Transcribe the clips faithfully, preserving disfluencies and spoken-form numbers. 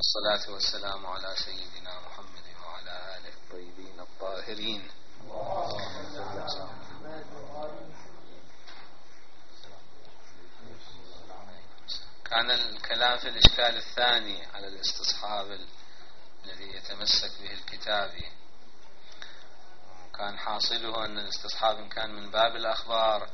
والصلاة والسلام على سيدنا محمد وعلى آله الطيبين الطاهرين. كان الكلام في الإشكال الثاني على الاستصحاب الذي يتمسك به الكتابي، كان حاصله أن الاستصحاب إن كان من باب الأخبار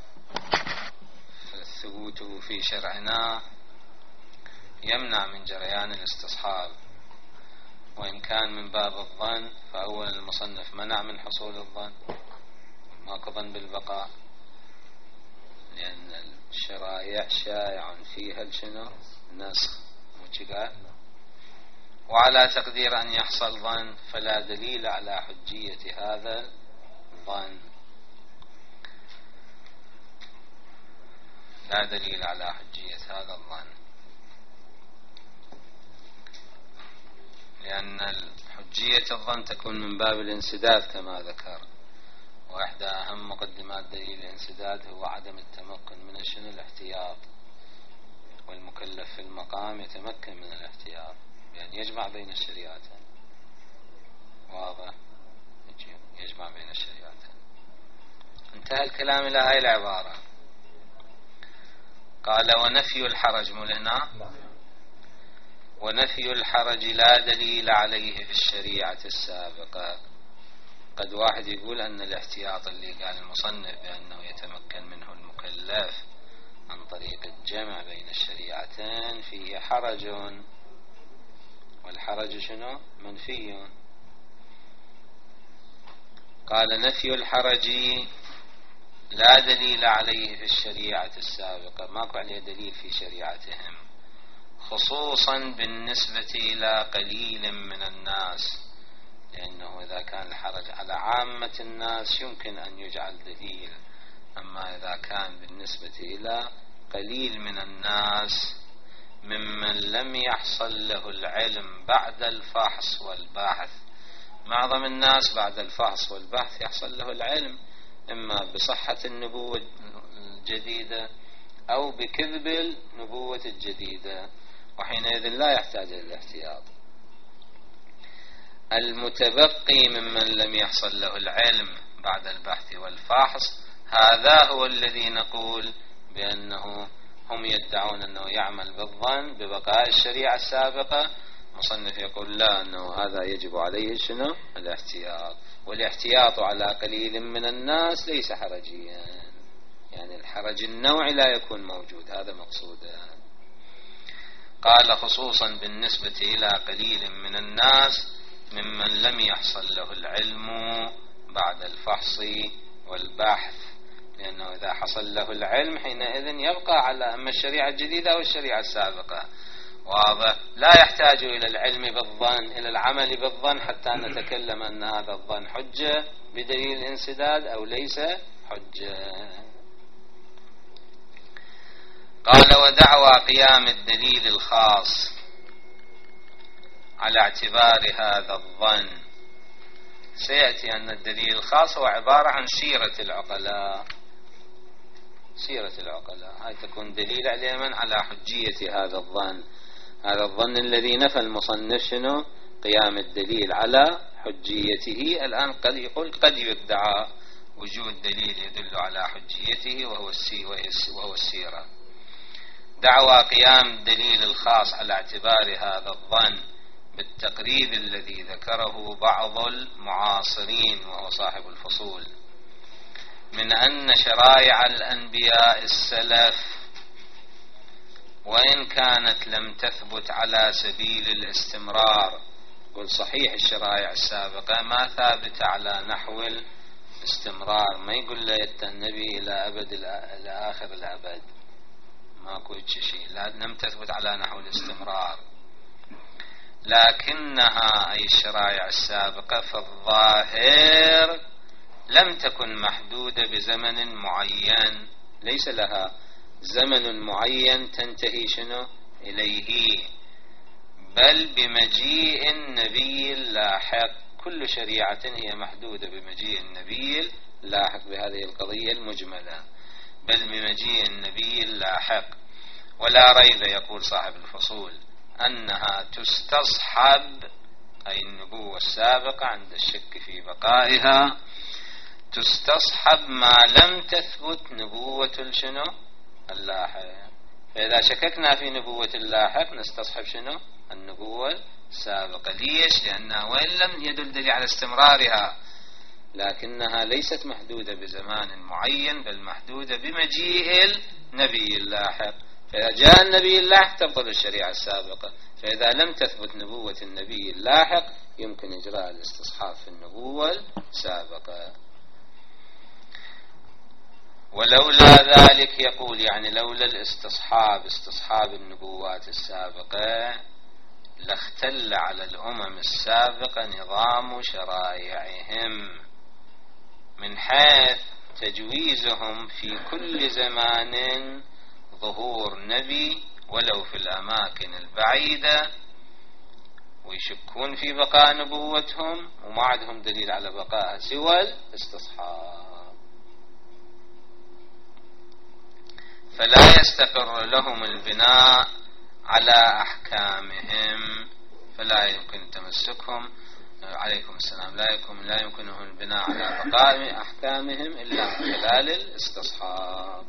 فثبوته في شرعنا يمنع من جريان الاستصحاب، وإن كان من باب الظن فأولا المصنف منع من حصول الظن، ماكو ظن بالبقاء، لأن الشرائع شائع فيها الشنو نسخ وشقال، وعلى تقدير أن يحصل ظن فلا دليل على حجية هذا الظن، لا دليل على حجية هذا الظن، لأن حجية الظن تكون من باب الانسداد كما ذكر، وإحدى أهم مقدمات دليل الانسداد هو عدم التمكن من شنو الاحتياط، والمكلف في المقام يتمكن من الاحتياط يعني يجمع بين الشريعتين، واضح، يجمع بين الشريعتين. انتهى الكلام إلى هاي العبارة، قال ونفي الحرج ملنا، ونفي الحرج لا دليل عليه في الشريعة السابقة. قد واحد يقول أن الاحتياط اللي قال المصنف بأنه يتمكن منه المكلف عن طريق الجمع بين الشريعتين فيه حرج، والحرج شنو؟ منفي. قال نفي الحرج لا دليل عليه في الشريعة السابقة، ماكو عليه دليل في شريعتهم، خصوصا بالنسبة إلى قليل من الناس، لأنه إذا كان الحرج على عامة الناس يمكن أن يجعل دليل، أما إذا كان بالنسبة إلى قليل من الناس ممن لم يحصل له العلم بعد الفحص والبحث. معظم الناس بعد الفحص والبحث يحصل له العلم إما بصحة النبوة الجديدة أو بكذب النبوة الجديدة، وحينئذ لا يحتاج إلى الاحتياط. المتبقي ممن لم يحصل له العلم بعد البحث والفحص هذا هو الذي نقول بأنه هم يدعون أنه يعمل بالظن ببقاء الشريعة السابقة، مصنف يقول لا، أنه هذا يجب عليه شنو؟ الاحتياط، والاحتياط على قليل من الناس ليس حرجيا، يعني الحرج النوعي لا يكون موجود، هذا مقصوده. قال خصوصا بالنسبة إلى قليل من الناس ممن لم يحصل له العلم بعد الفحص والبحث، لأنه إذا حصل له العلم حينئذ يبقى على أما الشريعة الجديدة أو الشريعة السابقة، واضح، لا يحتاج إلى العلم بالظن، إلى العمل بالظن حتى نتكلم أن هذا الظن حجة بدليل الانسداد أو ليس حجة. قال ودعوى قيام الدليل الخاص على اعتبار هذا الظن، سيأتي أن الدليل الخاص هو عبارة عن سيرة العقلاء، سيرة العقلاء هاي تكون دليل عليه من؟ على حجية هذا الظن، هذا الظن الذي نفى المصنف شنو؟ قيام الدليل على حجيته. الآن قد يقول قد يدعى وجود دليل يدل على حجيته وهو وهو السيرة. دعوى قيام الدليل الخاص على اعتبار هذا الظن بالتقريب الذي ذكره بعض المعاصرين وهو صاحب الفصول من أن شرائع الأنبياء السلف وإن كانت لم تثبت على سبيل الاستمرار، قل صحيح الشرائع السابقة ما ثابت على نحو الاستمرار، ما يقول لا النبي إلى أبد إلى آخر الأبد، ماكو شيء، لم تثبت على نحو الاستمرار، لكنها أي الشرائع السابقة في الظاهر لم تكن محدودة بزمن معين، ليس لها زمن معين تنتهي شنو إليه، بل بمجيء النبي اللاحق، كل شريعة هي محدودة بمجيء النبي اللاحق بهذه القضية المجملة، بل بمجيء النبي اللاحق. ولا ريب يقول صاحب الفصول أنها تستصحب، أي النبوة السابقة عند الشك في بقائها تستصحب ما لم تثبت نبوة شنو اللاحق. فإذا شككنا في نبوة اللاحق نستصحب شنو النبوة السابقة. ليش؟ لأنها وإن لم يدل دليل على استمرارها لكنها ليست محدودة بزمان معين، بل محدودة بمجيء النبي اللاحق. فإذا جاء النبي اللاحق تبطل الشريعة السابقة. فإذا لم تثبت نبوة النبي اللاحق يمكن إجراء الاستصحاب في النبوة السابقة. ولولا ذلك يقول يعني لولا الاستصحاب استصحاب النبوات السابقة لاختل على الأمم السابقة نظام شرائعهم من حيث تجويزهم في كل زمان ظهور نبي ولو في الأماكن البعيدة، ويشكون في بقاء نبوتهم وما عندهم دليل على بقائها سوى الاستصحاب، فلا يستقر لهم البناء على أحكامهم، فلا يمكن تمسكهم عليكم السلام لا يمكن لا يمكنهم البناء على بقاء أحكامهم إلا من خلال الاستصحاب.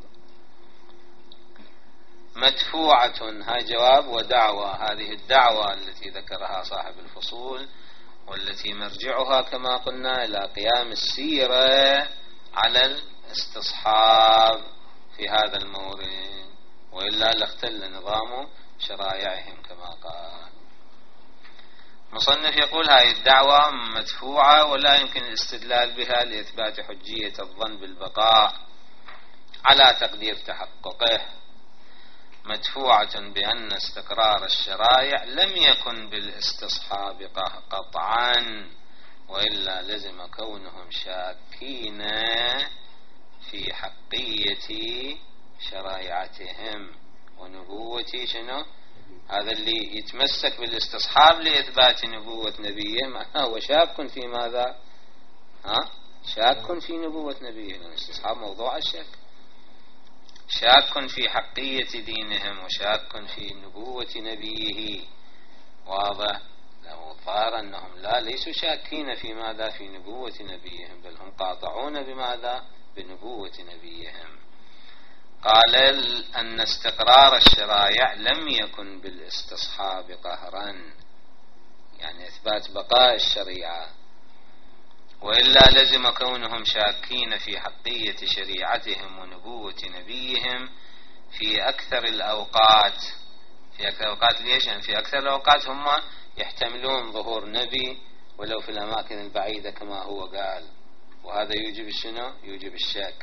مدفوعة، هاي جواب ودعوة. هذه الدعوة التي ذكرها صاحب الفصول والتي مرجعها كما قلنا إلى قيام السيرة على الاستصحاب في هذا المورد، وإلا لاختل نظام شرائعهم كما قال. مصنف يقول هذه الدعوة مدفوعة ولا يمكن الاستدلال بها لإثبات حجية الظن بالبقاء على تقدير تحققه. مدفوعة بأن استقرار الشرائع لم يكن بالاستصحاب قطعا، وإلا لزم كونهم شاكين في حقية شرائعتهم ونبوة شنو. هذا اللي يتمسك بالاستصحاب لإثبات نبوة نبيه هو شاك في ماذا؟ ها؟ شاك في نبوة نبيه، لأن الاستصحاب موضوع الشك. شاك في حقية دينهم وشاك في نبوة نبيه. واضح؟ لو ظهر أنهم لا ليسوا شاكين في ماذا؟ في نبوة نبيهم، بل هم قاطعون بماذا؟ بنبوة نبيهم. قال أن استقرار الشرائع لم يكن بالاستصحاب قهرا، يعني إثبات بقاء الشريعة، وإلا لزم كونهم شاكين في حقية شريعتهم ونبوة نبيهم في أكثر الأوقات. في أكثر الأوقات ليش؟ يعني في أكثر الأوقات هم يحتملون ظهور نبي ولو في الأماكن البعيدة كما هو قال، وهذا يوجب الشنو؟ يوجب الشك.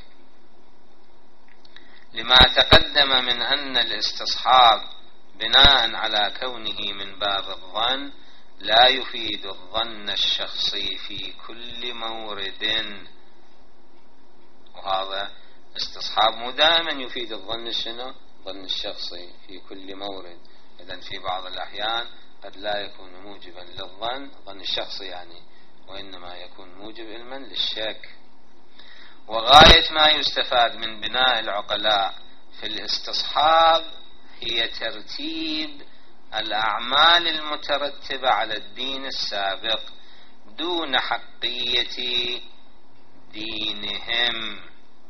لما تقدم من أن الاستصحاب بناء على كونه من باب الظن لا يفيد الظن الشخصي في كل مورد، وهذا استصحاب مو دائما يفيد الظن الشنو؟ الظن الشخصي في كل مورد. إذن في بعض الأحيان قد لا يكون موجبا للظن ظن الشخصي يعني، وإنما يكون موجب علما للشك. وغاية ما يستفاد من بناء العقلاء في الاستصحاب هي ترتيب الأعمال المترتبة على الدين السابق دون حقية دينهم.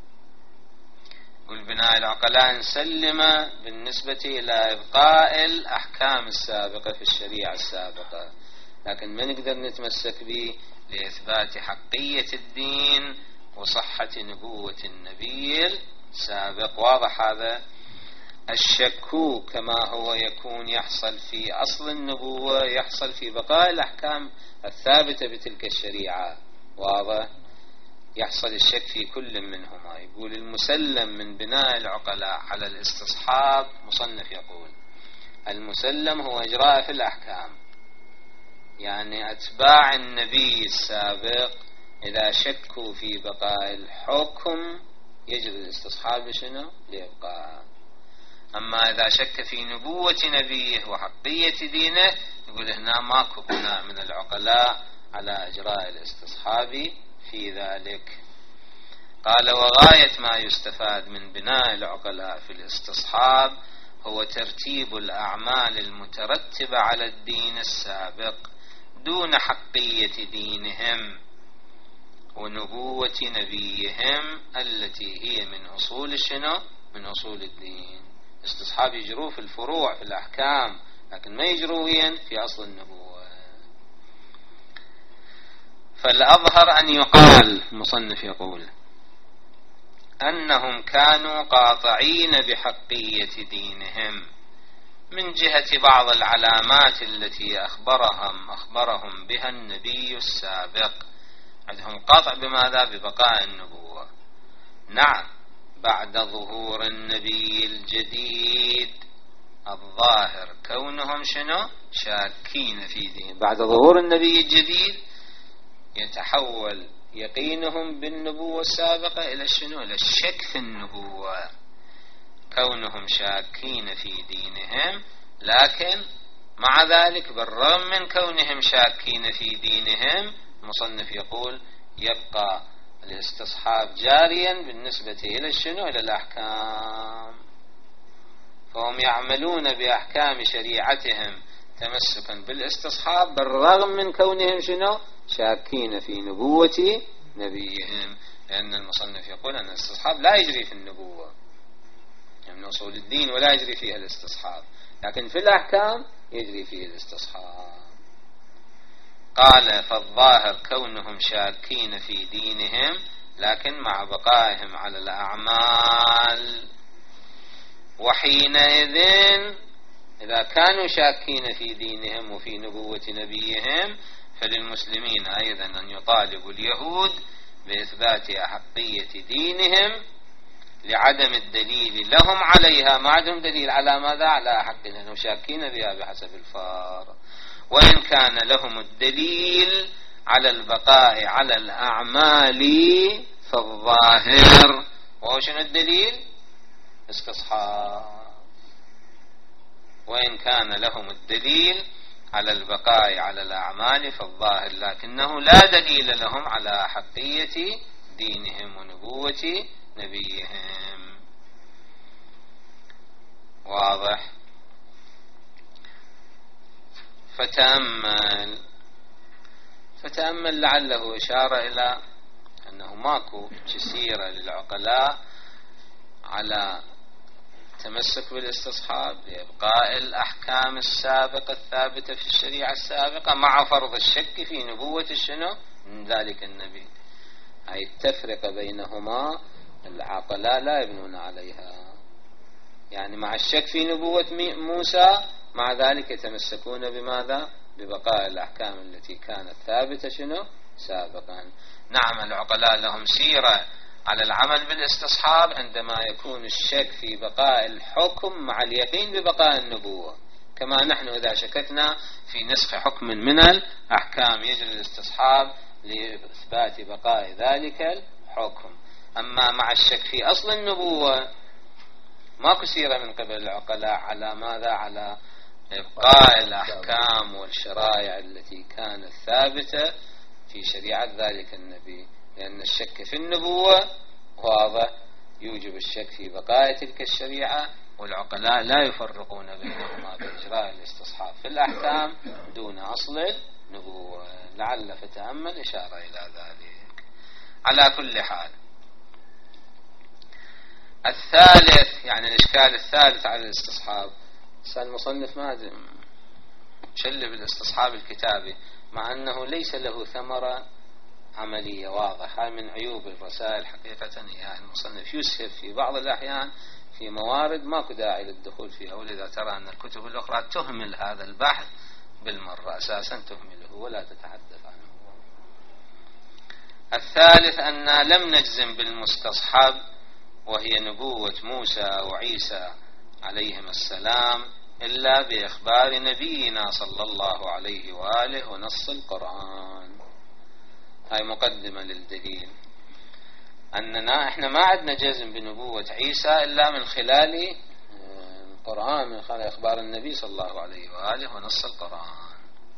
والبناء العقلاء نسلم بالنسبة إلى إبقاء الأحكام السابقة في الشريعة السابقة، لكن ما نقدر نتمسك به لإثبات حقية الدين وصحة نبوة النبي السابق. واضح هذا؟ الشك كما هو يكون يحصل في أصل النبوة يحصل في بقاء الأحكام الثابتة بتلك الشريعة. واضح؟ يحصل الشك في كل منهما. يقول المسلم من بناء العقلاء على الاستصحاب، مصنف يقول المسلم هو إجراء في الأحكام، يعني أتباع النبي السابق إذا شكوا في بقاء الحكم يجب الاستصحاب شنو؟ ليبقى. أما إذا شك في نبوة نبيه وحقية دينه يقول هنا ماكو بناء من العقلاء على إجراء الاستصحاب في ذلك. قال وغاية ما يستفاد من بناء العقلاء في الاستصحاب هو ترتيب الأعمال المترتبة على الدين السابق دون حقية دينهم ونبوة نبيهم التي هي من أصول شنو؟ من أصول الدين. استصحاب يجروه في الفروع في الأحكام، لكن ما يجروين في أصل النبوة. فالأظهر أن يقال، المصنف يقول أنهم كانوا قاطعين بحقية دينهم من جهة بعض العلامات التي أخبرهم أخبرهم بها النبي السابق. عندهم قطع بماذا؟ ببقاء النبوة. نعم، بعد ظهور النبي الجديد الظاهر كونهم شنو؟ شاكين في دين. بعد ظهور النبي الجديد يتحول يقينهم بالنبوة السابقة إلى شنو؟ إلى الشك في النبوة، كونهم شاكين في دينهم. لكن مع ذلك بالرغم من كونهم شاكين في دينهم، المصنف يقول يبقى الاستصحاب جاريا بالنسبة إلى شنو؟ إلى الأحكام. فهم يعملون بأحكام شريعتهم تمسكا بالاستصحاب بالرغم من كونهم شنو؟ شاكين في نبوة نبيهم. لأن المصنف يقول أن الاستصحاب لا يجري في النبوة، يعني من أصول الدين ولا يجري فيها الاستصحاب، لكن في الأحكام يجري فيه الاستصحاب. قال فالظاهر كونهم شاكين في دينهم لكن مع بقائهم على الأعمال. وحينئذ إذا كانوا شاكين في دينهم وفي نبوة نبيهم، فللمسلمين أيضا أن يطالبوا اليهود بإثبات أحقية دينهم لعدم الدليل لهم عليها. ما عندهم دليل على ماذا؟ على حق، لأنهم شاكين بها بحسب الفار. وإن كان لهم الدليل على البقاء على الأعمال فالظاهر، وهو شنو الدليل؟ استصحاب. وإن كان لهم الدليل على البقاء على الأعمال فالظاهر، لكنه لا دليل لهم على حقية دينهم ونبوة نبيهم. واضح؟ فتأمل فتأمل لعله إشارة إلى أنه ماكو جسيرة للعقلاء على تمسك بالاستصحاب لإبقاء الأحكام السابقة الثابتة في الشريعة السابقة مع فرض الشك في نبوة الشنو؟ من ذلك النبي. هاي التفرقة بينهما العقلاء لا يبنون عليها، يعني مع الشك في نبوة موسى مع ذلك يتمسكون بماذا؟ ببقاء الأحكام التي كانت ثابتة شنو؟ سابقا. نعم، العقلاء لهم سيرة على العمل بالاستصحاب عندما يكون الشك في بقاء الحكم مع اليقين ببقاء النبوة، كما نحن إذا شككنا في نسخ حكم من الأحكام يجري الاستصحاب لإثبات بقاء ذلك الحكم. أما مع الشك في أصل النبوة ماكو سيرة من قبل العقلاء على ماذا؟ على إبقاء الأحكام والشرائع التي كانت ثابتة في شريعة ذلك النبي، لأن الشك في النبوة واضح يوجب الشك في بقاء تلك الشريعة، والعقلاء لا يفرقون بينهما بإجراء الاستصحاب في الأحكام دون أصل النبوة. لعل فتأمل إشارة إلى ذلك. على كل حال، الثالث يعني الإشكال الثالث على الاستصحاب، المصنف ما شل بالاستصحاب الكتابي مع أنه ليس له ثمرة عملية واضحة. من عيوب الرسائل حقيقة يعني المصنف يسهب في بعض الأحيان في موارد ماكو داعي للدخول فيها، ولذا ترى أن الكتب الأخرى تهمل هذا البحث بالمرة، أساسا تهمله ولا تتحدث عنه. الثالث أن لم نجزم بالمستصحب وهي نبوة موسى وعيسى عليهم السلام إلا بإخبار نبينا صلى الله عليه وآله ونص القرآن. هاي مقدمة للدليل أننا إحنا ما عندنا جزم بنبوة عيسى إلا من خلال القرآن، من خلال إخبار النبي صلى الله عليه وآله ونص القرآن.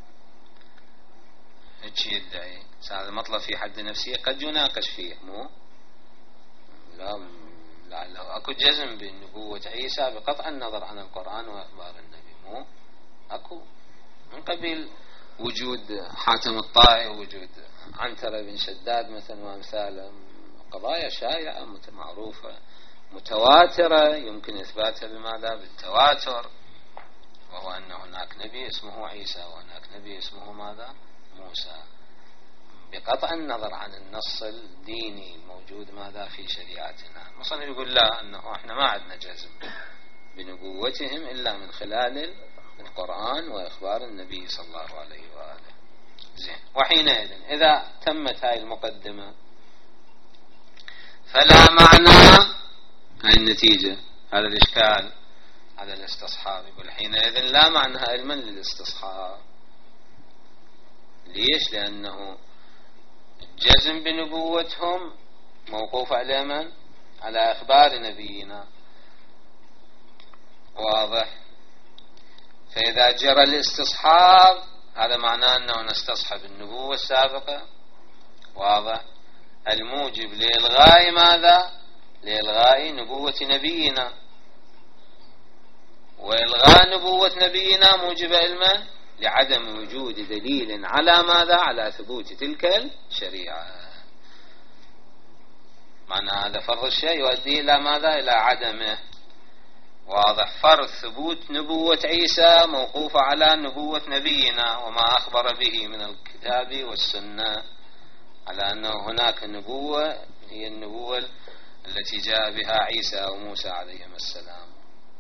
هيك يدعي هذا المطلب في حد نفسه قد يناقش فيه، مو لا لعله أكو جزم بنبوة عيسى بقطع النظر عن القرآن وأخبار النبي، مو أكو من قبيل وجود حاتم الطائي ووجود عنترة بن شداد مثلا وأمثاله، قضايا شائعة معروفة متواترة يمكن إثباتها بماذا؟ بالتواتر، وهو أن هناك نبي اسمه عيسى وهناك نبي اسمه ماذا؟ موسى، بقطع النظر عن النص الديني الموجود ماذا في شريعتنا. المصنف يقول لا، أنه احنا ما عندنا جزم بنبوتهم إلا من خلال القرآن وإخبار النبي صلى الله عليه وآله. زين، وحينئذ إذا تمت هاي المقدمة فلا معنى، هاي النتيجة، هذا الإشكال على الاستصحاب. يقول حينئذ لا معنى علما للاستصحاب. ليش؟ لأنه الجزم بنبوتهم موقوف على من؟ على أخبار نبينا، واضح؟ فإذا جرى الاستصحاب هذا معناه أنه نستصحب النبوة السابقة، واضح؟ الموجب لإلغاء ماذا؟ لإلغاء نبوة نبينا، وإلغاء نبوة نبينا موجب علما لعدم وجود دليل على ماذا؟ على ثبوت تلك الشريعة. معنى هذا فرض الشيء يؤدي إلى ماذا؟ إلى عدمه، واضح؟ فرض ثبوت نبوة عيسى موقوفة على نبوة نبينا وما أخبر به من الكتاب والسنة، على أنه هناك نبوة هي النبوة التي جاء بها عيسى وموسى عليهم السلام.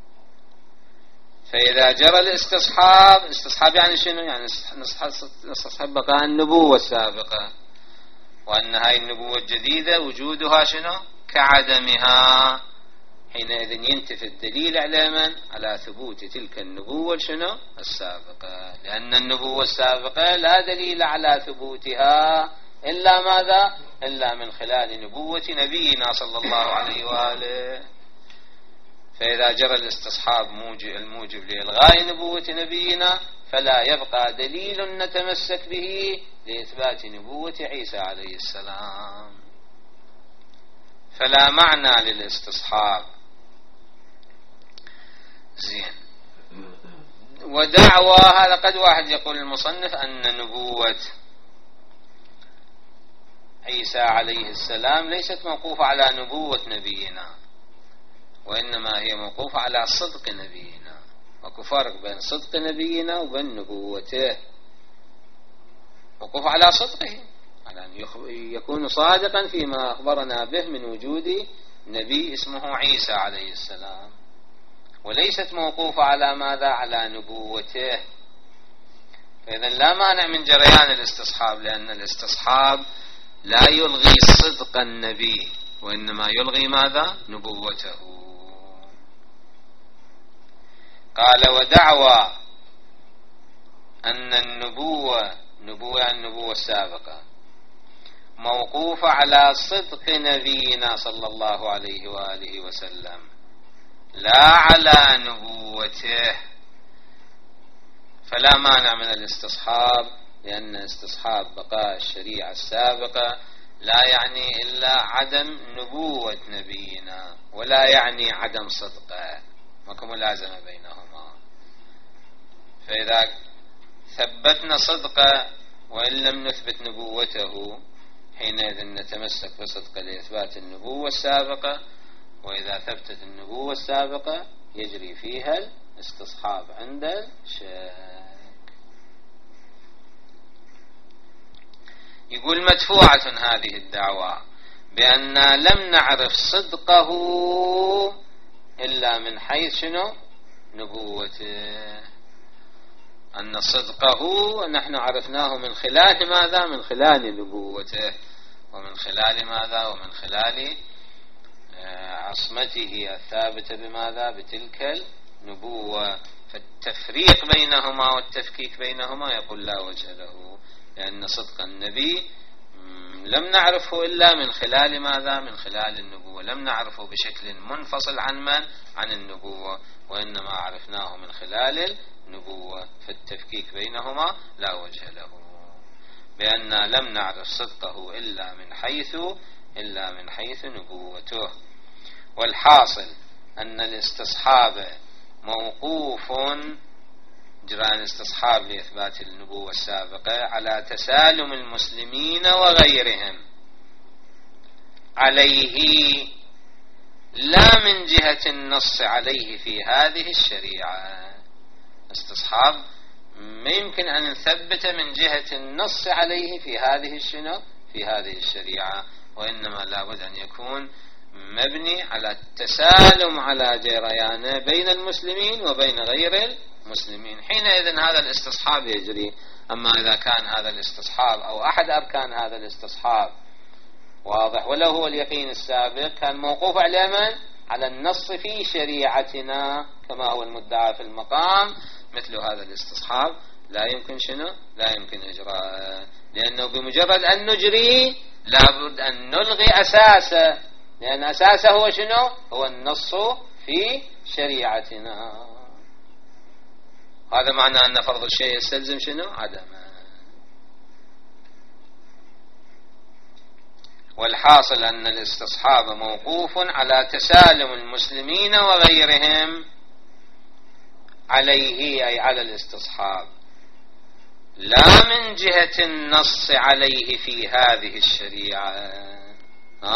فإذا جرى الاستصحاب، استصحاب يعني شنو؟ يعني نستصحب بقاء النبوة السابقة، وأن هاي النبوة الجديدة وجودها شنو؟ كعدمها. حينئذ ينتفي الدليل على من؟ على ثبوت تلك النبوة شنو؟ السابقة، لأن النبوة السابقة لا دليل على ثبوتها إلا ماذا؟ إلا من خلال نبوة نبينا صلى الله عليه وآله. فإذا جرى الاستصحاب موجب الموجب لإلغاء نبوة نبينا فلا يبقى دليل نتمسك به لإثبات نبوة عيسى عليه السلام، فلا معنى للاستصحاب. زين، ودعوى هذا قد واحد يقول المصنف أن نبوة عيسى عليه السلام ليست موقوفة على نبوة نبينا، وإنما هي موقوفة على صدق نبينا، وكو فرق بين صدق نبينا وبين نبوته. موقوفة على صدقه، على أن يكون صادقا فيما أخبرنا به من وجود نبي اسمه عيسى عليه السلام، وليست موقوفة على ماذا؟ على نبوته. فإذا لا مانع من جريان الاستصحاب، لأن الاستصحاب لا يلغي صدق النبي وإنما يلغي ماذا؟ نبوته. قال ودعوى أن النبوة نبوة النبوة السابقة موقوفة على صدق نبينا صلى الله عليه وآله وسلم لا على نبوته، فلا مانع من الاستصحاب، لأن استصحاب بقاء الشريعة السابقة لا يعني إلا عدم نبوة نبينا، ولا يعني عدم صدقه، ماكو ملازمة بينهما. فإذا ثبتنا صدقه وإن لم نثبت نبوته حينئذ نتمسك بصدقه لإثبات النبوة السابقة، وإذا ثبتت النبوة السابقة يجري فيها الاستصحاب عند الشك. يقول مدفوعة هذه الدعوة بأن لم نعرف صدقه إلا من حيث شنو؟ نبوته. أن صدقه نحن عرفناه من خلال ماذا؟ من خلال نبوته، ومن خلال ماذا؟ ومن خلال عصمته الثابتة بماذا؟ بتلك النبوة. فالتفريق بينهما والتفكيك بينهما يقول لا وجه له، لأن صدق النبي لم نعرفه إلا من خلال ماذا؟ من خلال النبوة، لم نعرفه بشكل منفصل عن من؟ عن النبوة، وإنما عرفناه من خلال النبوة. فالتفكيك بينهما لا وجه له، بأن لم نعرف صدقه إلا من حيث إلا من حيث نبوته. والحاصل أن الاستصحاب موقوف، جرى الاستصحاب لإثبات النبوة السابقة على تسالم المسلمين وغيرهم عليه، لا من جهة النص عليه في هذه الشريعة. استصحاب ما يمكن أن نثبت من جهة النص عليه في هذه الشنو في هذه الشريعة، وإنما لابد أن يكون مبني على التسالم على جريانه بين المسلمين وبين غير المسلمين. حينئذ هذا الاستصحاب يجري. أما إذا كان هذا الاستصحاب أو أحد أركان هذا الاستصحاب واضح ولو هو اليقين السابق، كان موقوف على من؟ على النص في شريعتنا كما هو المدعى في المقام، مثل هذا الاستصحاب لا يمكن شنو لا يمكن إجراء، لأنه بمجرد أن نجري لابد أن نلغي أساسه، لأن أساسه هو شنو هو النص في شريعتنا. هذا معنى أن فرض الشيء يستلزم شنو عدمه. والحاصل أن الاستصحاب موقوف على تسالم المسلمين وغيرهم عليه، أي على الاستصحاب، لا من جهة النص عليه في هذه الشريعة. ها؟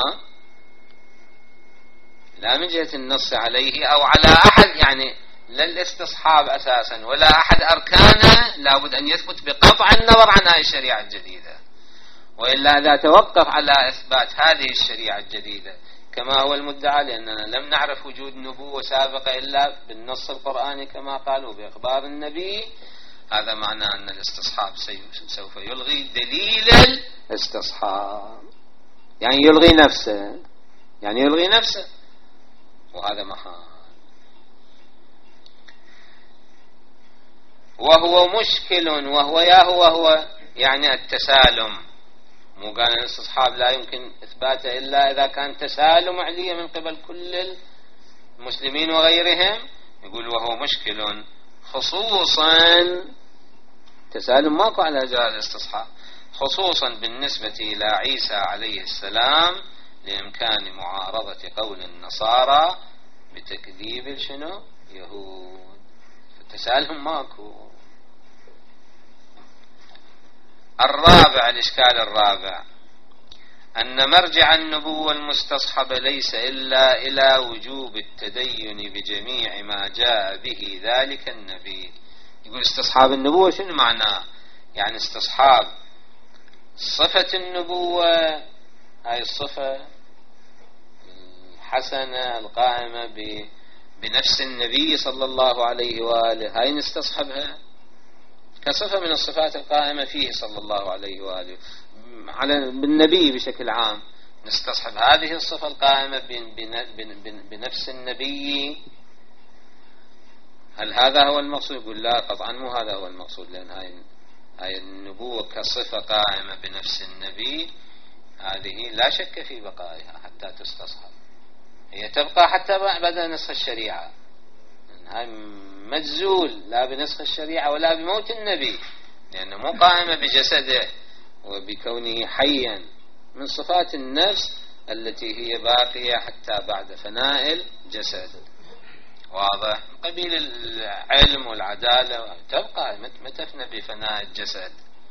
لا من جهة النص عليه أو على أحد، يعني لا الاستصحاب أساسا ولا أحد أركانه لابد أن يثبت بقطع النظر عن هذه الشريعة الجديدة، وإلا إذا توقف على إثبات هذه الشريعة الجديدة كما هو المدعى، لأننا لم نعرف وجود نبوة سابقة إلا بالنص القرآني كما قالوا بإخبار النبي، هذا معناه أن الاستصحاب سوف يلغي دليل الاستصحاب، يعني يلغي نفسه يعني يلغي نفسه وهذا محال. وهو مشكل، وهو يا هو هو يعني التسالم، مو قال الاستصحاب لا يمكن إثباته إلا إذا كان تسالم عليه من قبل كل المسلمين وغيرهم، يقول وهو مشكل خصوصا تسالم ماكو على جهة الاستصحاب، خصوصا بالنسبة إلى عيسى عليه السلام لإمكان معارضة قول النصارى بتكذيب شنو يهود، فالتسالم ماكو. الرابع، الإشكال الرابع، أن مرجع النبوة المستصحبة ليس إلا إلى وجوب التدين بجميع ما جاء به ذلك النبي. يقول استصحاب النبوة شنو معناه؟ يعني استصحاب صفة النبوة، هاي الصفة الحسنة القائمة بنفس النبي صلى الله عليه وآله، هاي نستصحبها كصفة من الصفات القائمة فيه صلى الله عليه وآله على بالنبي بشكل عام، نستصحب هذه الصفة القائمة بنفس النبي. هل هذا هو المقصود؟ يقول لا قطعا مو هذا هو المقصود، لأن هاي هاي النبوة كصفة قائمة بنفس النبي هذه لا شك في بقائها حتى تستصحب، هي تبقى حتى بعد نسخ الشريعة، هاي مجزول لا بنسخ الشريعة ولا بموت النبي، لأنه مو قائمة بجسده وبكونه حيا، من صفات النفس التي هي باقية حتى بعد فناء الجسد. واضح؟ قبيل العلم والعدالة تبقى ما تفنى بفناء الجسد،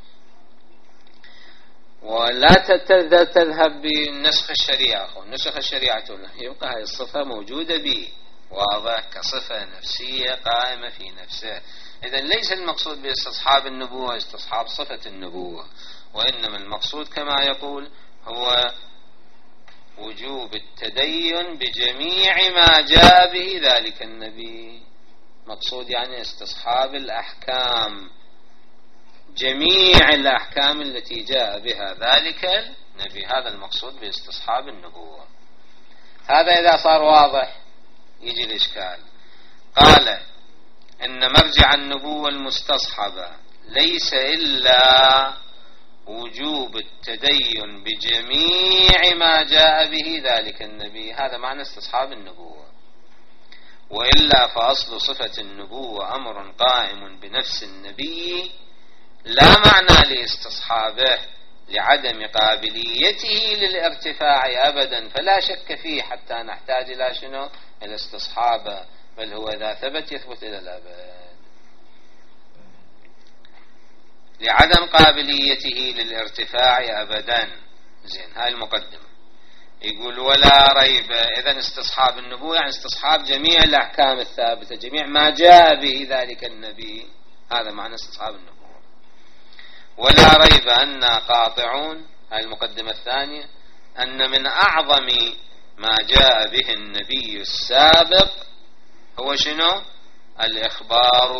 ولا تذهب بنسخ الشريعة، نسخ الشريعة يبقى هذه الصفة موجودة به، واضح، كصفة نفسية قائمة في نفسه. إذن ليس المقصود باستصحاب النبوة استصحاب صفة النبوة، وإنما المقصود كما يقول هو وجوب التدين بجميع ما جاء به ذلك النبي، مقصود يعني استصحاب الأحكام، جميع الأحكام التي جاء بها ذلك النبي، هذا المقصود باستصحاب النبوة. هذا إذا صار واضح يجي الإشكال. قال إن مرجع النبوة المستصحبة ليس إلا وجوب التدين بجميع ما جاء به ذلك النبي، هذا معنى استصحاب النبوة، وإلا فأصل صفة النبوة أمر قائم بنفس النبي لا معنى لاستصحابه لعدم قابليته للارتفاع أبدا، فلا شك فيه حتى نحتاج إلى شنو؟ إلى استصحابه، بل هو إذا ثبت يثبت إلى الأبد. لعدم قابليته للارتفاع أبدا. زين، هاي المقدمة. يقول ولا ريب، إذن استصحاب النبوة يعني استصحاب جميع الأحكام الثابتة، جميع ما جاء به ذلك النبي، هذا معنى استصحاب النبوة. ولا ريب أننا قاطعون، هاي المقدمة الثانية، أن من أعظم ما جاء به النبي السابق هو شنو؟ الإخبار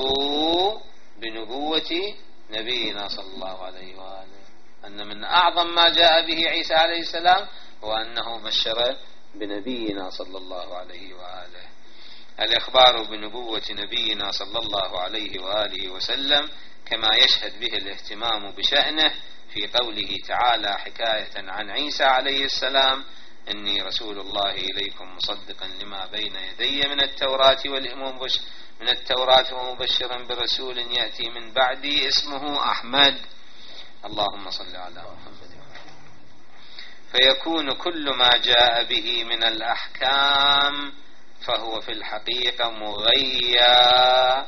بنبوة نبينا صلى الله عليه وآله. أن من أعظم ما جاء به عيسى عليه السلام هو أنه بشر بنبينا صلى الله عليه وآله. الإخبار بنبوة نبينا صلى الله عليه وآله وسلم كما يشهد به الاهتمام بشأنه في قوله تعالى حكاية عن عيسى عليه السلام: إني رسول الله إليكم مصدقا لما بين يدي من التوراة من التوراة ومبشرا برسول يأتي من بعدي اسمه أحمد. اللهم صل على محمد. فيكون كل ما جاء به من الأحكام فهو في الحقيقة مغيى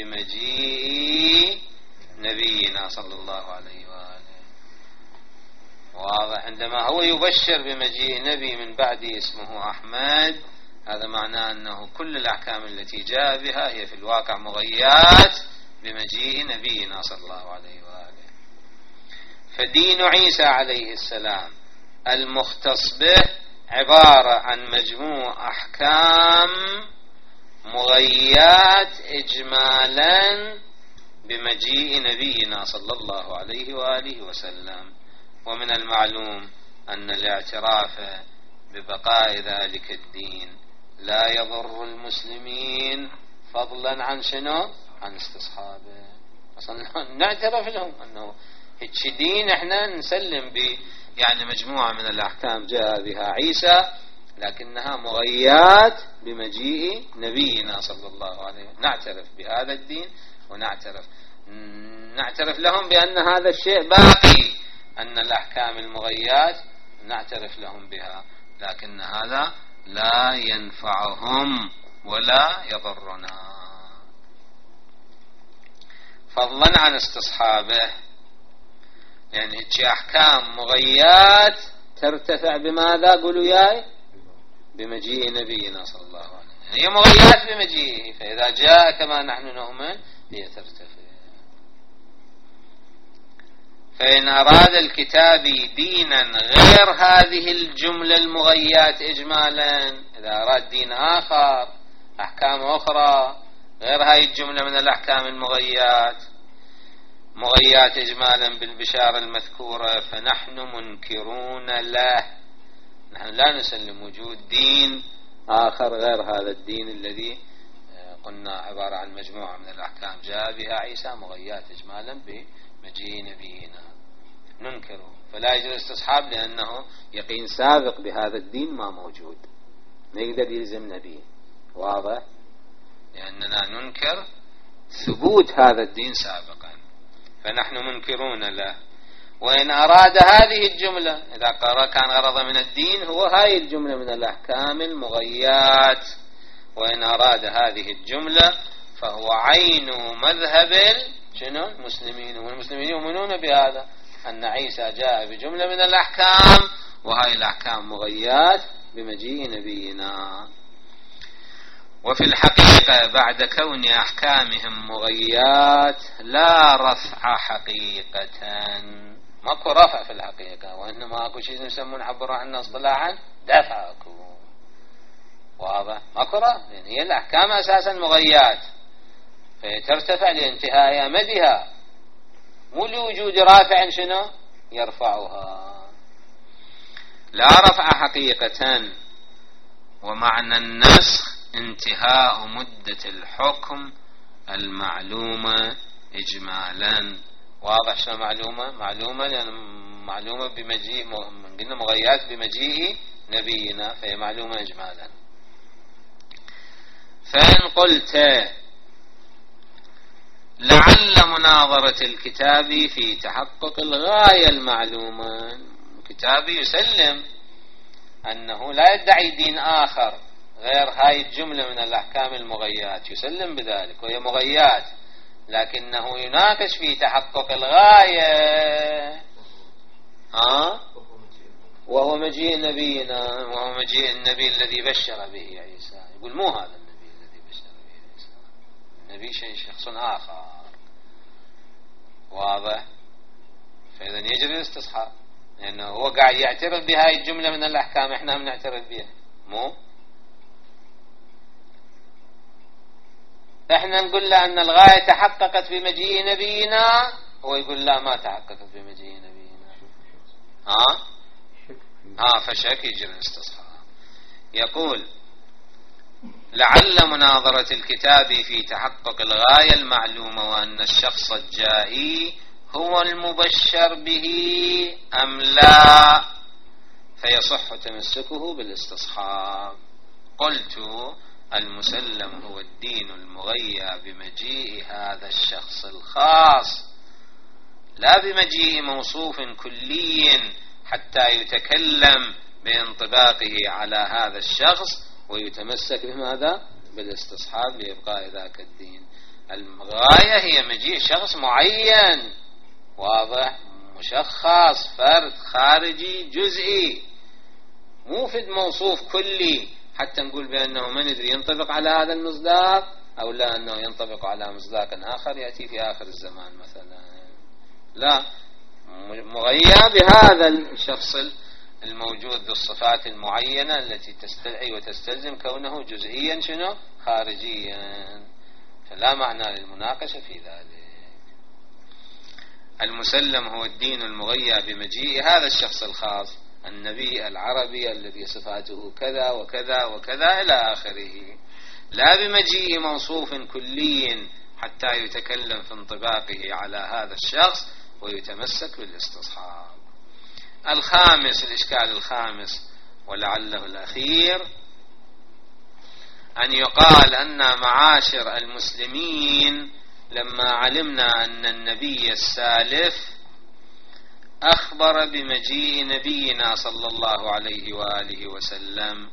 بمجيء نبينا صلى الله عليه وآله. واضح؟ عندما هو يبشر بمجيء نبي من بعد اسمه أحمد، هذا معناه أنه كل الأحكام التي جاء بها هي في الواقع مغيات بمجيء نبينا صلى الله عليه وآله. فدين عيسى عليه السلام المختص به عبارة عن مجموع أحكام مغيات إجمالا بمجيء نبينا صلى الله عليه وآله وسلم. ومن المعلوم أن الاعتراف ببقاء ذلك الدين لا يضر المسلمين فضلا عن شنو؟ عن استصحابه. أصلا نعترف لهم أنه هيك دين احنا نسلم ب يعني مجموعة من الأحكام جاء بها عيسى لكنها مغيات بمجيء نبينا صلى الله عليه وسلم. نعترف بهذا الدين ونعترف نعترف لهم بأن هذا الشيء باقي، أن الأحكام المغيات نعترف لهم بها، لكن هذا لا ينفعهم ولا يضرنا فضلا عن استصحابه. يعني هيك أحكام مغيات ترتفع بماذا؟ قولوا ياي بمجيء نبينا صلى الله عليه وسلم. هي مغيات بمجيئه، فإذا جاء كما نحن نؤمن هي ترتفع. فإن أراد الكتاب دينا غير هذه الجملة المغيات إجمالا، إذا أراد دين آخر أحكام أخرى غير هذه الجملة من الأحكام المغيات مغيات إجمالا بالبشارة المذكورة، فنحن منكرون له. نحن لا نسلم وجود دين آخر غير هذا الدين الذي قلنا عبارة عن مجموعة من الأحكام جاء بها عيسى مغيات إجمالا بمجيء نبينا، ننكره. فلا يجوز استصحاب لأنه يقين سابق بهذا الدين ما موجود، ما يقدر يلزم نبي. واضح؟ لأننا ننكر ثبوت هذا الدين سابقا، فنحن منكرون له. وإن أراد هذه الجملة، إذا كان غرض من الدين هو هاي الجملة من الأحكام المغيات، وإن أراد هذه الجملة فهو عين مذهب شنو؟ المسلمين. والمسلمين يؤمنون بهذا، أن عيسى جاء بجملة من الأحكام وهاي الأحكام مغيات بمجيء نبينا. وفي الحقيقة بعد كون أحكامهم مغيات لا رفع حقيقة، ماكو رفع في الحقيقة، وإنما أكو شيء يسمون عبر عنه اصطلاحا دفع. أكو واضح؟ ماكو رفع، يعني هي الأحكام أساسا مغيات فترتفع لانتهاء أمدها، مو لوجود رافع شنو يرفعها. لا رفع حقيقة. ومعنى النسخ انتهاء مدة الحكم المعلومة إجمالا. واضح شو معلومة؟ معلومة لأن معلومة بمجيء، قلنا مغيات بمجيء نبينا، فهي معلومة إجمالا. فإن قلت لعل مناظرة الكتاب في تحقق الغاية المعلومة. الكتاب يسلم أنه لا يدعي دين آخر غير هاي الجملة من الأحكام المغيات، يسلم بذلك وهي مغيات، لكنه يناقش في تحقق الغاية. ها؟ وهو مجيء نبينا، وهو مجيء النبي الذي بشر به عيسى. يقول مو هذا النبي الذي بشر به عيسى، النبي شيء شخص آخر. واضح؟ فإذا يجري الاستصحاب، لأنه هو قاعد يعترف بهاي الجملة من الأحكام، إحنا هم نعترف بها، مو إحنا نقول له أن الغاية تحققت بمجيء نبينا، هو يقول لا ما تحققت بمجيء نبينا. ها؟ ها فشك يجري الاستصحاب. يقول لعل مناظرة الكتاب في تحقق الغاية المعلومة وأن الشخص الجائي هو المبشر به أم لا، فيصح تمسكه بالاستصحاب. قلت المسلم هو الدين المغيى بمجيء هذا الشخص الخاص، لا بمجيء موصوف كلي حتى يتكلم بانطباقه على هذا الشخص ويتمسك بماذا؟ بالاستصحاب لإبقاء ذاك الدين. الغاية هي مجيء شخص معين، واضح، مشخص، فرد خارجي جزئي، مو فد موصوف كلي حتى نقول بأنه ما ندري ينطبق على هذا المصداق أو لا، أنه ينطبق على مصداق آخر يأتي في آخر الزمان مثلا. لا، مغيى بهذا الشخص الموجود بالصفات المعينة التي تستدعي وتستلزم كونه جزئيا شنو؟ خارجيا، فلا معنى للمناقشة في ذلك. المسلم هو الدين المغيى بمجيء هذا الشخص الخاص، النبي العربي الذي صفاته كذا وكذا وكذا إلى آخره، لا بمجيء موصوف كلي حتى يتكلم في انطباقه على هذا الشخص ويتمسك بالاستصحاب. الخامس، الإشكال الخامس ولعله الأخير، أن يقال أن معاشر المسلمين لما علمنا أن النبي السالف أخبر بمجيء نبينا صلى الله عليه وآله وسلم،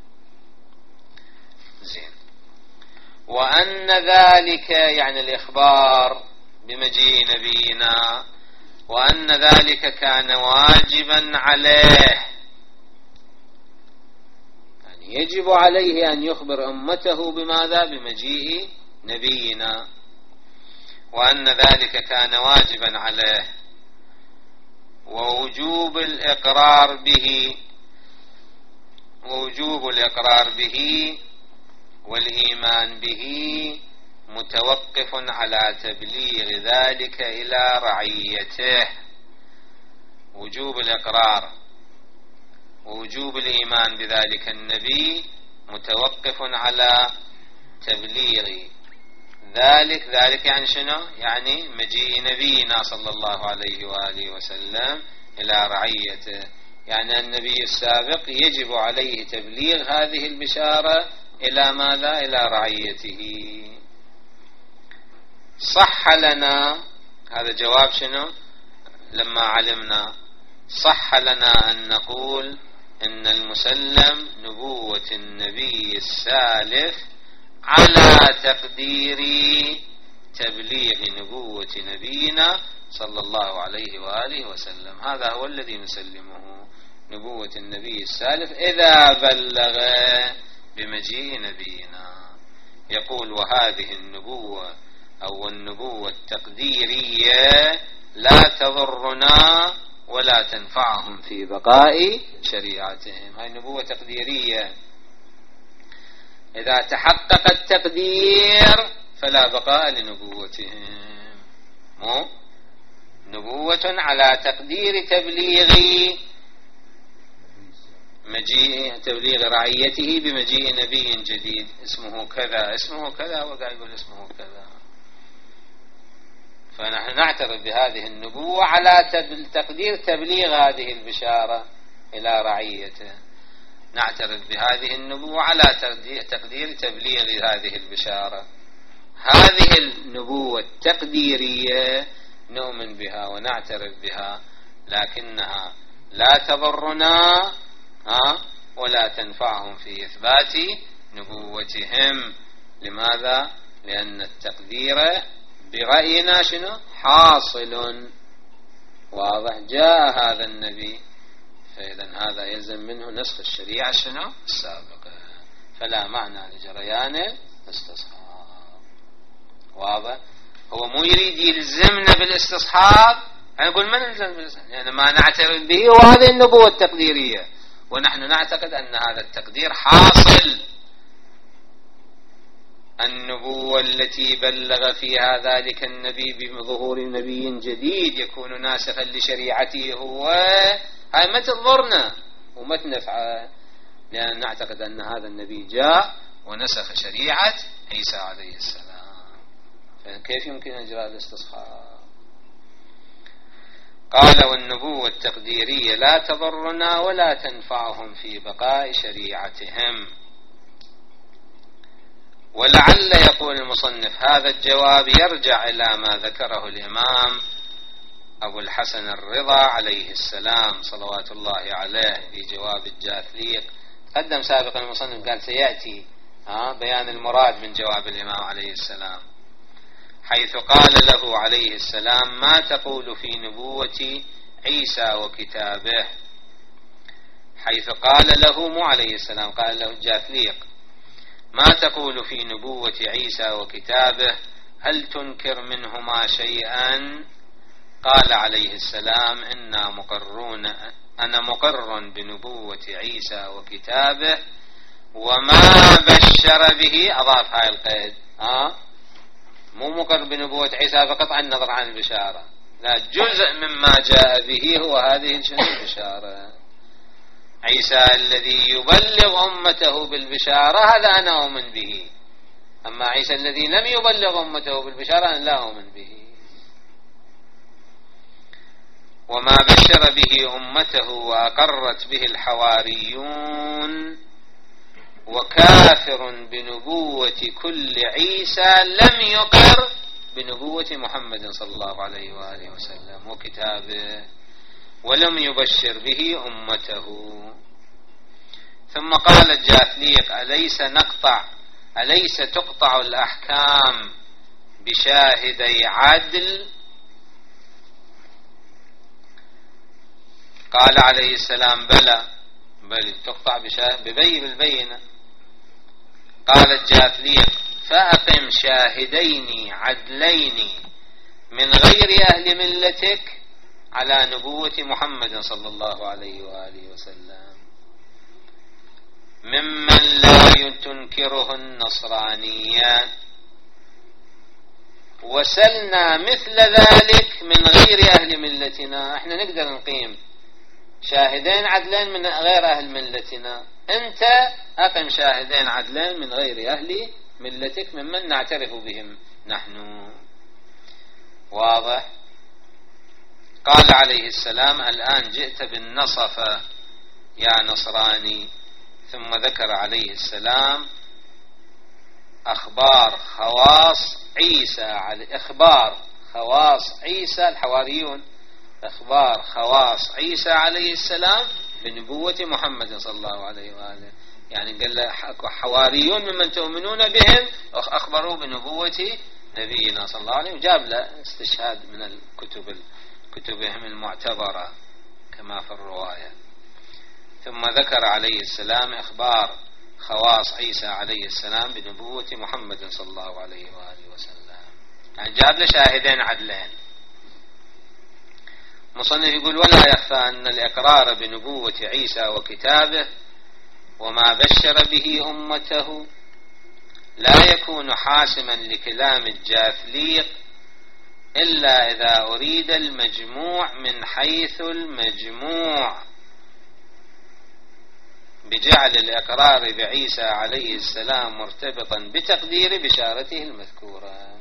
زين، وأن ذلك يعني الإخبار بمجيء نبينا، وأن ذلك كان واجبا عليه، يعني يجب عليه أن يخبر أمته بماذا؟ بمجيء نبينا، وأن ذلك كان واجبا عليه، ووجوب الإقرار به ووجوب الإقرار به والإيمان به متوقف على تبليغ ذلك إلى رعيته. وجوب الإقرار ووجوب الإيمان بذلك النبي متوقف على تبليغ ذلك ذلك يعني شنو؟ يعني مجيء نبينا صلى الله عليه وآله وسلم إلى رعيته، يعني النبي السابق يجب عليه تبليغ هذه البشارة إلى ماذا؟ إلى رعيته. صح لنا، هذا جواب شنو؟ لما علمنا صح لنا أن نقول إن المسلم نبوة النبي السالف على تقدير تبليغ نبوة نبينا صلى الله عليه وآله وسلم. هذا هو الذي نسلمه، نبوة النبي السالف إذا بلغ بمجيء نبينا. يقول وهذه النبوة أو النبوة التقديرية لا تضرنا ولا تنفعهم في بقاء شريعتهم. هاي نبوة تقديرية، إذا تحقق التقدير فلا بقاء لنبوتهم. مو نبوة على تقدير تبليغ مجيء تبليغ رعيته بمجيء نبي جديد اسمه كذا اسمه كذا وقاعد يقول اسمه كذا. فنحن نعترف بهذه النبوة على تقدير تبليغ هذه البشارة إلى رعيته، نعترف بهذه النبوة على تقدير تبليغ هذه البشارة. هذه النبوة التقديرية نؤمن بها ونعترف بها، لكنها لا تضرنا ها ولا تنفعهم في إثبات نبوتهم. لماذا؟ لأن التقدير برأينا شنو؟ حاصل، واضح، جاء هذا النبي، فإذا هذا يلزم منه نسخ الشريعة شنو؟ السابقة، فلا معنى لجريان الاستصحاب. واضح؟ هو مو يريد يلزمنا بالاستصحاب، نقول ما نلزم بالاستصحاب يعني ما نعترف به، وهذه النبوة التقديرية، ونحن نعتقد أن هذا التقدير حاصل. النبوة التي بلغ فيها ذلك النبي بظهور نبي جديد يكون ناسخا لشريعته هو، هاي ما تضرنا وما تنفع، لأن نعتقد أن هذا النبي جاء ونسخ شريعة عيسى عليه السلام، فكيف يمكن إجراء الاستصحاب؟ قال والنبوة التقديرية لا تضرنا ولا تنفعهم في بقاء شريعتهم. ولعل يقول المصنف هذا الجواب يرجع إلى ما ذكره الإمام أبو الحسن الرضا عليه السلام صلوات الله عليه في جواب الجاثليق. قدم سابقا المصنف قال سيأتي ها بيان المراد من جواب الإمام عليه السلام، حيث قال له عليه السلام ما تقول في نبوة عيسى وكتابه، حيث قال له مو عليه السلام، قال له الجاثليق ما تقول في نبوة عيسى وكتابه هل تنكر منهما شيئا؟ قال عليه السلام إنا مقرون أنا مقر بنبوة عيسى وكتابه وما بشر به، أضاف هاي القيد ها مو مقر بنبوة عيسى بقطع النظر عن البشارة، لا جزء مما جاء به هو هذه البشارة. عيسى الذي يبلغ أمته بالبشارة هذا أنا أؤمن به، أما عيسى الذي لم يبلغ أمته بالبشارة أنا لا أؤمن به. وما بشر به أمته وأقرت به الحواريون وكافر بنبوة كل عيسى لم يقر بنبوة محمد صلى الله عليه وآله وسلم وكتابه ولم يبشر به أمته. ثم قال الجاثليق أليس نقطع أليس تقطع الأحكام بشاهدي عدل؟ قال عليه السلام بلى، بل تقطع ببي بالبينة. قال الجاثليق فأقم شاهدين عدلين من غير أهل ملتك على نبوة محمد صلى الله عليه وآله وسلم ممن لا تنكره النصرانية، وسلنا مثل ذلك من غير أهل ملتنا. احنا نقدر نقيم شاهدين عدلين من غير أهل ملتنا، أنت أقم شاهدين عدلين من غير أهل ملتك ممن نعترف بهم نحن. واضح؟ قال عليه السلام الآن جئت بالنصفة يا نصراني. ثم ذكر عليه السلام أخبار خواص عيسى على أخبار خواص عيسى الحواريون أخبار خواص عيسى عليه السلام بنبوة محمد صلى الله عليه وآله، يعني قال له حواريون ممن تؤمنون بهم أخبروا بنبوة نبينا صلى الله عليه وسلم، وجاب له استشهاد من الكتب كتبهم المعتبرة كما في الرواية. ثم ذكر عليه السلام إخبار خواص عيسى عليه السلام بنبوة محمد صلى الله عليه وآله وسلم، يعني جاب له شاهدين عدلين. مصنف يقول ولا يخفى أن الإقرار بنبوة عيسى وكتابه وما بشر به أمته لا يكون حاسما لكلام الجاثليق إلا إذا أريد المجموع من حيث المجموع بجعل الإقرار بعيسى عليه السلام مرتبطا بتقدير بشارته المذكورة.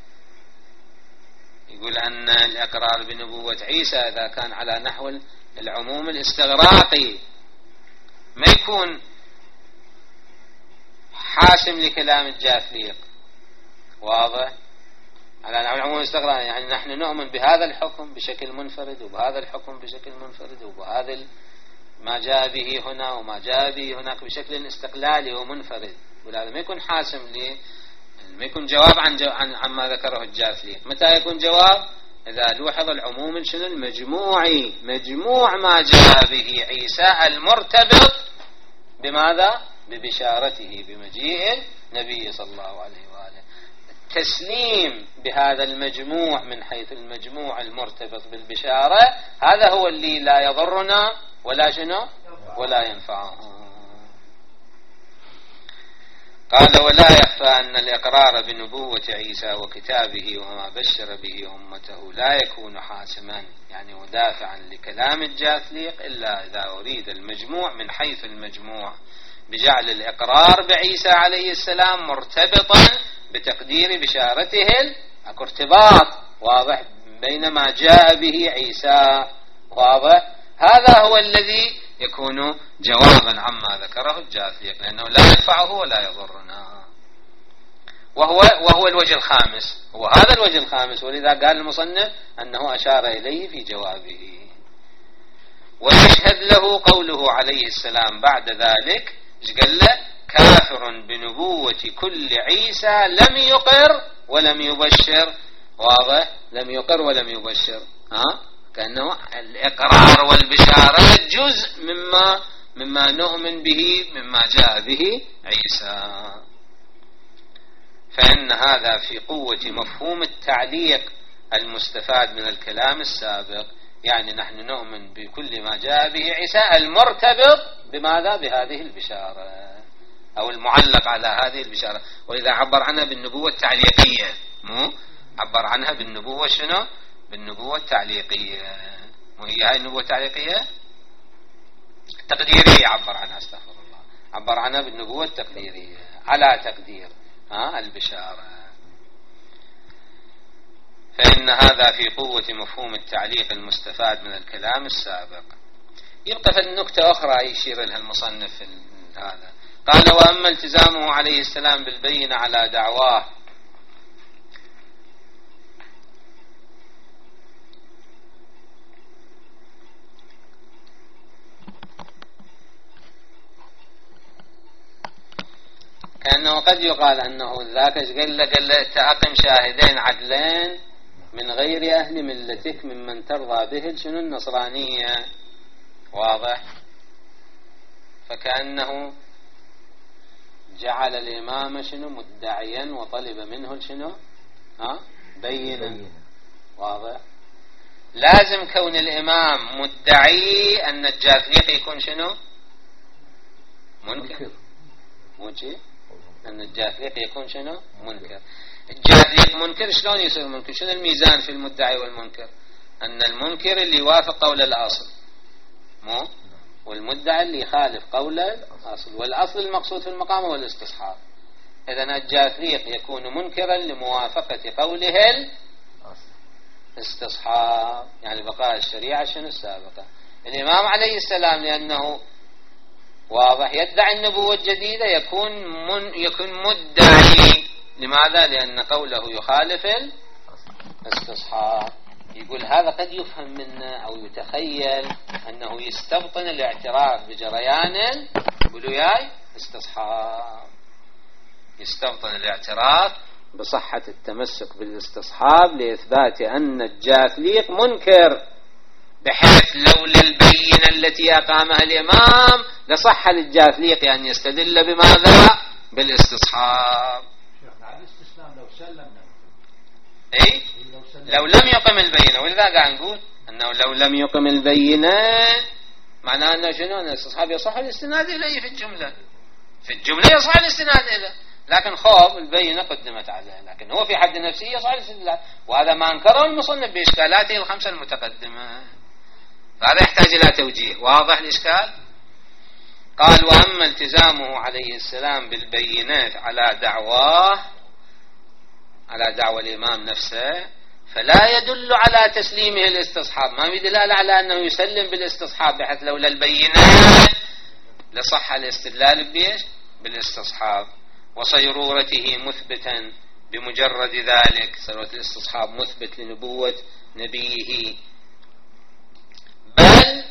يقول أن الإقرار بنبوة عيسى إذا كان على نحو العموم الاستغراقي ما يكون حاسم لكلام الجاثليق، واضح؟ على العموم استغرق، يعني نحن نؤمن بهذا الحكم بشكل منفرد وبهذا الحكم بشكل منفرد وبهذا ما جاء به هنا وما جاء به هناك بشكل استقلالي ومنفرد، ولهذا ما يكون حاسم لي، ما يكون جواب عن, جو عن عما ذكره الجاثلي. متى يكون جواب؟ إذا لوحظ العموم شنو المجموعي، مجموع ما جاء به عيسى المرتبط بماذا؟ ببشارته بمجيء النبي صلى الله عليه وآله. التسليم بهذا المجموع من حيث المجموع المرتبط بالبشارة هذا هو اللي لا يضرنا ولا شنو ولا ينفعه. قال: ولا يخفى أن الإقرار بنبوة عيسى وكتابه وما بشر به أمته لا يكون حاسما، يعني مدافعا لكلام الجاثليق، إلا إذا أريد المجموع من حيث المجموع بجعل الإقرار بعيسى عليه السلام مرتبطا بتقدير بشارته. اكو ارتباط واضح بين ما جاء به عيسى، واضح؟ هذا هو الذي يكون جوابا عما ذكره الجاثليق، لأنه لا ينفعه ولا يضرنا. وهو, وهو الوجه الخامس، هو هذا الوجه الخامس، ولذا قال المصنف أنه أشار إليه في جوابه. ويشهد له قوله عليه السلام بعد ذلك، ايش قال له؟ كافر بنبوة كل عيسى لم يقر ولم يبشر. واضح؟ لم يقر ولم يبشر، ها؟ كأنه الإقرار والبشارة جزء مما مما نؤمن به مما جاء به عيسى. فإن هذا في قوة مفهوم التعليق المستفاد من الكلام السابق، يعني نحن نؤمن بكل ما جاء به عيسى المرتبط بماذا؟ بهذه البشارة أو المعلق على هذه البشارة. وإذا عبر عنها بالنبوة التعليقية، مو عبر عنها بالنبوة شنو؟ بالنبوة التعليقية. وهي هاي النبوة التعليقية التقديرية، عبر عنها استغفر الله، عبر عنها بالنبوة التقديرية على تقدير ها البشارة. فإن هذا في قوة مفهوم التعليق المستفاد من الكلام السابق. يبقى في النكتة أخرى يشير لها المصنف في هذا. قال: وأما التزامه عليه السلام بالبينة على دعواه كأنه قد يقال أنه ذاك قال له قال له تأقم شاهدين عدلين من غير أهل ملتك ممن ترضى به شنو النصرانية. واضح؟ فكأنه جعل الإمام شنو مدعيا وطلب منه شنو ها بينا. واضح؟ لازم كون الإمام مدعي أن الجاثليق يكون شنو منكر، مو شيء أن الجاثليق يكون شنو منكر. الجاثليق منكر شلون يصير منكر؟ شنو الميزان في المدعي والمنكر؟ أن المنكر اللي يوافق قول الأصل، مو والمدعي اللي يخالف قول الأصل، والأصل المقصود في المقام هو الاستصحاب. إذن الجاثليق يكون منكرا لموافقة قوله الاستصحاب، يعني بقاء الشريعة شنو السابقة. الإمام عليه السلام لأنه واضح يدعي النبوة الجديدة يكون من يكون مدعي. لماذا؟ لأن قوله يخالف الاستصحاب. يقول هذا قد يفهم منه أو يتخيل أنه يستبطن الاعتراف بجريان بلوياي استصحاب، يستبطن الاعتراف بصحة التمسك بالاستصحاب لإثبات أن الجاثليق منكر، بحيث لولا البينة التي أقامها الإمام لصح للجاثليق أن يستدل بماذا؟ بالاستصحاب. لو سلم أي لو لم يقم البينة، ولذا قاعد نقول أنه لو لم يقم البينة معناه أنه شنو؟ أن الاستصحاب يصح الاستناد إليه في الجملة، في الجملة يصح الاستناد إليه، لكن خوف البينة قدمت عليه، لكن هو في حد نفسه يصح الاستدلال. وهذا ما أنكره المصنف بإشكالاته الخمسة المتقدمة، فهذا يحتاج إلى توجيه. واضح الإشكال؟ قال: وأما التزامه عليه السلام بالبينات على دعواه، على دعوى الإمام نفسه، فلا يدل على تسليمه الاستصحاب، ما يدل على أنه يسلم بالاستصحاب، بحيث لولا البينات لصح الاستدلال بيش بالاستصحاب وصيرورته مثبتا بمجرد ذلك ثروة الاستصحاب مثبت لنبوة نبيه، بل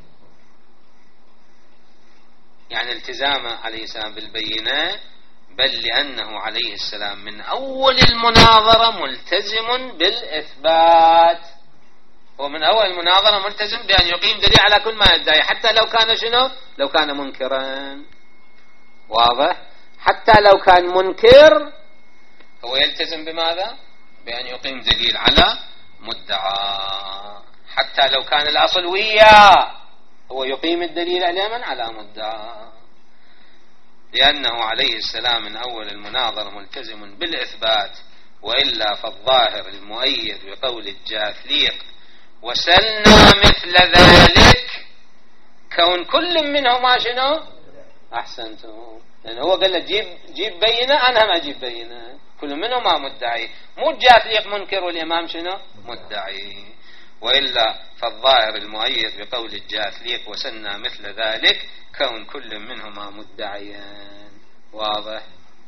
يعني التزامه عليه السلام بالبينة، بل لأنه عليه السلام من أول المناظرة ملتزم بالإثبات. هو من أول المناظرة ملتزم بأن يقيم دليل على كل ما يدعي، حتى لو كان شنو؟ لو كان منكرا. واضح؟ حتى لو كان منكر هو يلتزم بماذا؟ بأن يقيم دليل على مدعى، حتى لو كان الأصل وياه هو يقيم الدليل على من؟ على مدعى، لأنه عليه السلام من أول المناظرة ملتزم بالإثبات، وإلا فالظاهر المؤيد بقول الجاثليق وسلنا مثل ذلك كون كل منهما شنو؟ أحسنتم. لأن هو قال له جيب, جيب بينة، أنا ما أجيب بينة، كل منهما مدعي، مو الجاثليق منكر والإمام شنو؟ مدعي. وإلا فالظاهر المؤيد بقول الجاثليق وسلنا مثل ذلك كون كل منهما مدعيا. واضح؟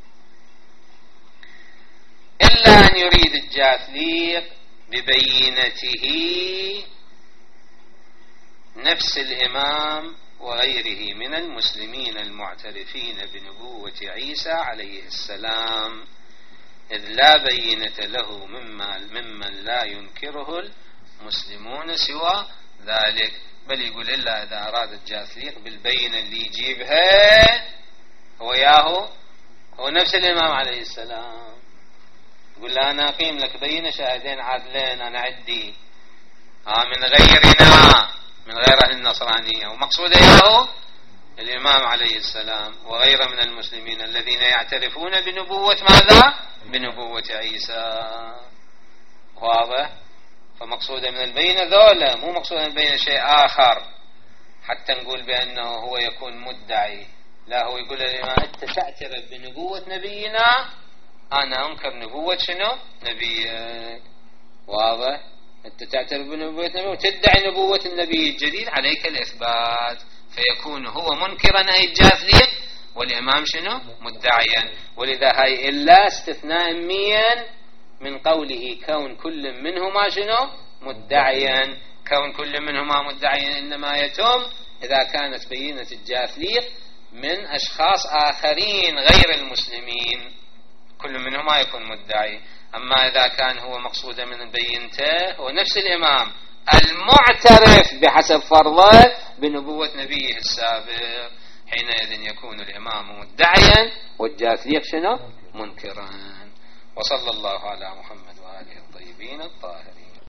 إلا أن يريد الجاثليق ببينته نفس الإمام وغيره من المسلمين المعترفين بنبوة عيسى عليه السلام، إذ لا بينة له مما ممن لا ينكره المسلمون سوى ذلك. بل يقول إلا إذا أراد الجاثليق بالبينة اللي يجيبها هو ياهو هو نفس الإمام عليه السلام، يقول لا أنا أقيم لك بينة شاهدين عادلين أنا عدي آه من غيرنا من غير أهل النصرانية، ومقصود ياهو الإمام عليه السلام وغير من المسلمين الذين يعترفون بنبوة ماذا؟ بنبوة عيسى. واضح؟ فمقصود من البينة ذولا، مو مقصود من البينة شيء آخر حتى نقول بأنه هو يكون مدعي. لا، هو يقول للإمام أنت تعترف بنبوة نبينا، أنا أنكر نبوة شنو؟ نبيك. واضح؟ أنت تعترف بنبوة نبي وتدعي نبوة النبي الجديد، عليك الإثبات، فيكون هو منكرا أي الجاثليق والإمام شنو؟ مدعيا. ولذا هاي إلا استثناء ميا من قوله كون كل منهما شنو؟ مدعيا. كون كل منهما مدعيا إنما يتم إذا كانت بينة الجاثليق من أشخاص آخرين غير المسلمين، كل منهما يكون مدعي. أما إذا كان هو مقصود من بينته هو نفس الإمام المعترف بحسب فرضه بنبوة نبيه السابق، حينئذ يكون الإمام مدعيا والجاثليق شنو؟ منكرا. وصلى الله على محمد وآله الطيبين الطاهرين.